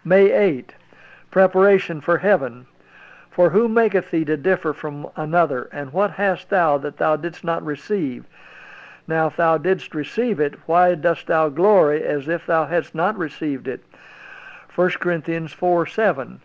May 8. Preparation for heaven. For who maketh thee to differ from another? And what hast thou that thou didst not receive? Now if thou didst receive it, why dost thou glory as if thou hadst not received it? 1 Corinthians 4:7.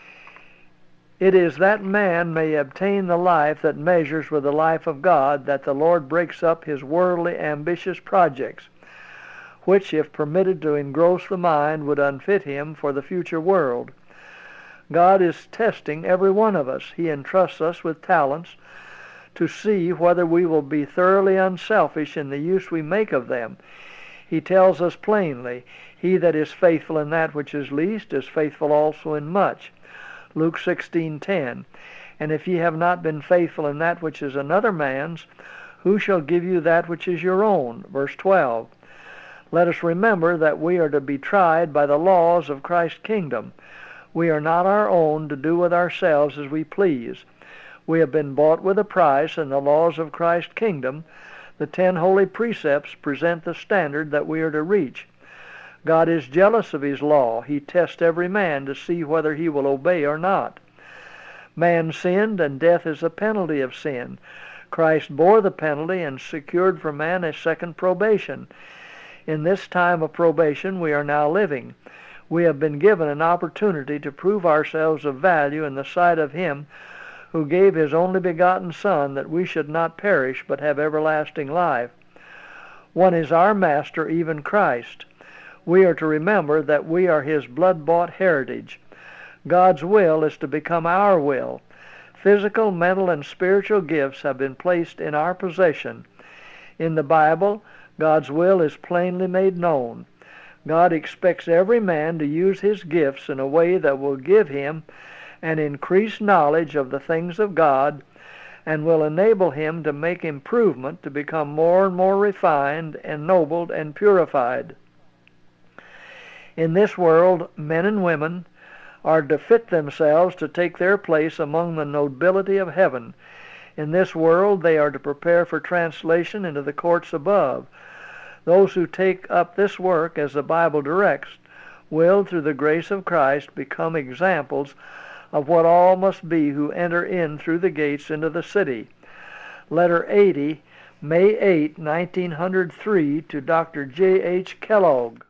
It is that man may obtain the life that measures with the life of God that the Lord breaks up his worldly ambitious projects, which, if permitted to engross the mind, would unfit him for the future world. God is testing every one of us. He entrusts us with talents to see whether we will be thoroughly unselfish in the use we make of them. He tells us plainly, "He that is faithful in that which is least is faithful also in much." Luke 16:10. And if ye have not been faithful in that which is another man's, who shall give you that which is your own? Verse 12. Let us remember that we are to be tried by the laws of Christ's kingdom. We are not our own to do with ourselves as we please. We have been bought with a price, and the laws of Christ's kingdom, the 10 holy precepts, present the standard that we are to reach. God is jealous of His law. He tests every man to see whether he will obey or not. Man sinned, and death is the penalty of sin. Christ bore the penalty and secured for man a second probation. In this time of probation we are now living. We have been given an opportunity to prove ourselves of value in the sight of Him who gave His only begotten Son, that we should not perish but have everlasting life. One is our Master, even Christ. We are to remember that we are His blood-bought heritage. God's will is to become our will. Physical, mental, and spiritual gifts have been placed in our possession. In the Bible, God's will is plainly made known. God expects every man to use his gifts in a way that will give him an increased knowledge of the things of God and will enable him to make improvement to become more and more refined, ennobled, and purified. In this world, men and women are to fit themselves to take their place among the nobility of heaven. In this world, they are to prepare for translation into the courts above. Those who take up this work as the Bible directs will, through the grace of Christ, become examples of what all must be who enter in through the gates into the city. Letter 80, May 8, 1903, to Dr. J. H. Kellogg.